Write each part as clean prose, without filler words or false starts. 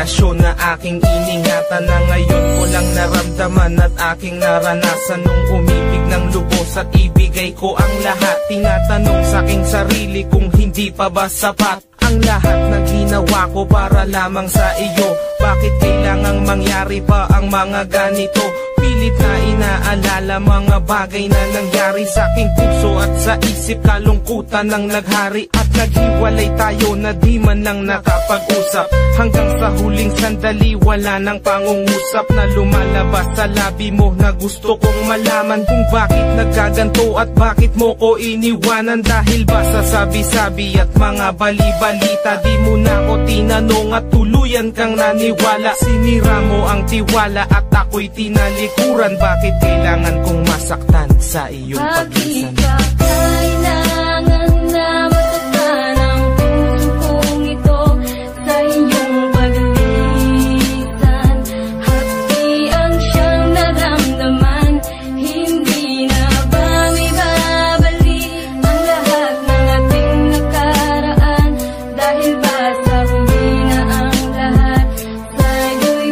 relasyon na aking iningatan, na ngayon ko lang naramdaman at aking naranasan. Nung umibig ng lubos at ibigay ko ang lahat, tinatanong sa aking sarili kung hindi pa ba sapat ang lahat na ginawa ko para lamang sa iyo. Bakit kailangang mangyari pa ang mga ganito? Pilit na inaalala mga bagay na nangyari sa aking puso at sa isip, kalungkutan ang naghari. At naghiwalay tayo na di man lang nakapag-usap, hanggang sa huling sandali wala nang pangungusap na lumalabas sa labi mo, na gusto kong malaman kung bakit nagkaganto at bakit mo ko iniwanan. Dahil ba sa sabi-sabi at mga bali-balita, di mo na ko tinanong at tuluyan kang naniwala. Sinira mo ang tiwala at ako'y tinalikuran. Bakit kailangan kong masaktan sa iyong paglisan? Bakit ba kailangan na masaktan ang puso kong ito sa iyong paglisan? Hati ang siyang naramdaman, hindi na ba may babalik ang lahat ng ating nakaraan? Dahil ba sa huli na ang lahat sa'yo'y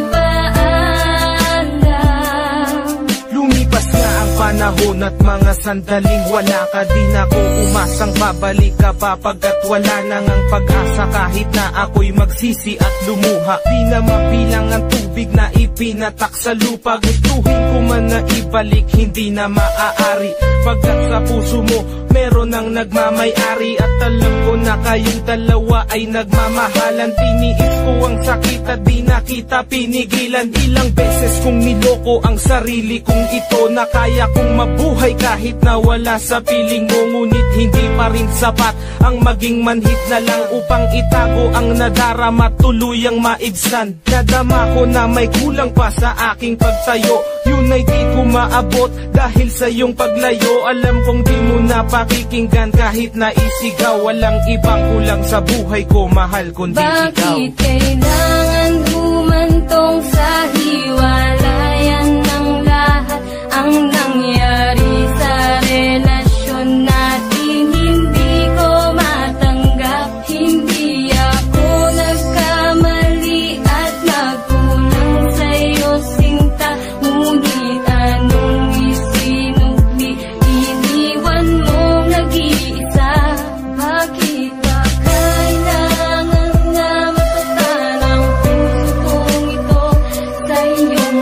paalam? Lumipas na ang panahon at mga sandaling wala ka, di na ko umasang babalik ka pa, pagkat wala nang ang pag-asa. Kahit na ako'y magsisi at lumuha, di na mabilang ang tubig na ipinatak sa lupa. Gustuhin ko man na ibalik, hindi na maaari, pagkat sa puso mo meron ang nagmamay-ari. At alam ko na kayong dalawa ay nagmamahalan. Tiniis ko ang sakit at di na kita pinigilan. Ilang beses kong niloko ang sarili kong ito, na kaya kong mabuhay kahit na wala sa piling mo. Ngunit hindi pa rin sapat ang maging manhid na lang upang itago ang nadarama, tuluyang maibsan. Nadama ko na may kulang pa sa aking pagtayo, yun ay di ko maabot dahil sa iyong paglayo. Alam kong di mo na pakikinggan kahit na isigaw, walang ibang kulang sa buhay ko, mahal, kundi ikaw. Bakit kailangan humantong sa hiwalayan ng lahat ang nangyari sa relasyon natin? Hindi ko matanggap, hindi ako nagkamali at nagkulang sa'yo sinta. Ngunit anong isinukli, iniwan mong nag-iisa. Bakit ba kailangan na masaktan ang puso kong ito sa iyong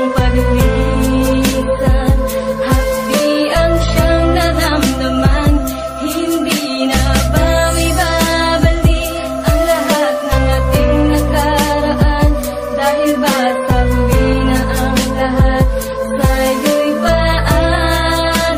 paglisan? Hati ang siyang naramdaman, hindi na ba may babalik ang lahat ng ating nakaraan? Dahil ba sa huli na ang lahat sa'yo'y paalam?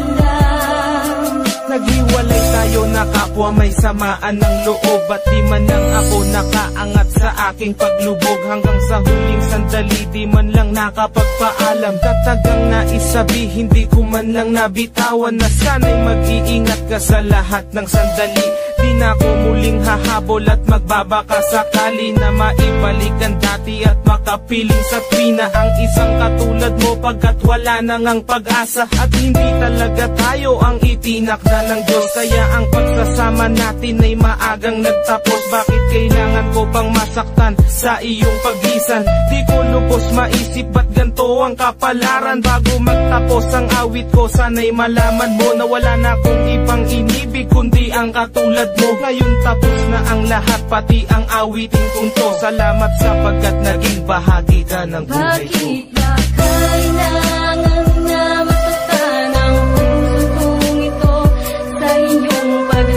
Naghiwalay tayo na kapwa may samaan ng loob, at di man lang ako nakaangat sa aking paglubog. Hanggang sa huling sandali di man lang nakapagpaalam. Katagang naisabi, hindi ko man lang nabitawan, na sana'y mag-iingat ka sa lahat ng sandali. Di na ako muling hahabol at magbabaka sakali na maibalik ang dati at makapiling sa tuwina ang isang katulad mo, pagkat wala nang ang pag-asa. At hindi talaga tayo ang itinakda ng Diyos, kaya ang pagsasama natin ay maagang nagtapos. Bakit kailangan ko pang masaktan sa iyong paglisan? Di ko lubos maisip ba't ganito ang kapalaran. Bago magtapos ang awit ko, sana'y malaman mo na wala na akong ibang inibig kundi ang katulad mo. Ngayon tapos na ang lahat, pati ang awitin kong to. Salamat sapagkat naging bahagi ka ng buhay ko. Bakit ba kailangan na masaktan ang puso kong ito sa iyong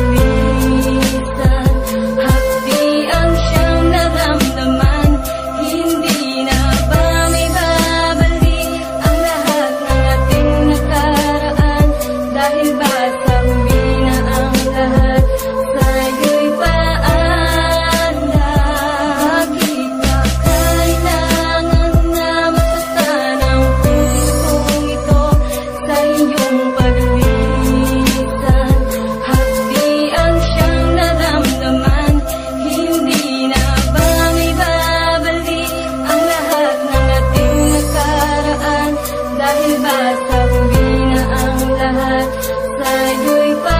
paglisan? Hati ang siyang naramdaman, hindi na ba may babalik ang lahat ng ating nakaraan? Dahil ba sa huli na ang lahat sa'yo'y paalam? Bakit ba kailangan na masaktan ang puso kong ito sa iyong paglisan? Hati ang siyang naramdaman, hindi na ba may babalik ang lahat ng ating nakaraan? Dahil ba sa huli na ang lahat sa'yo'y paalam?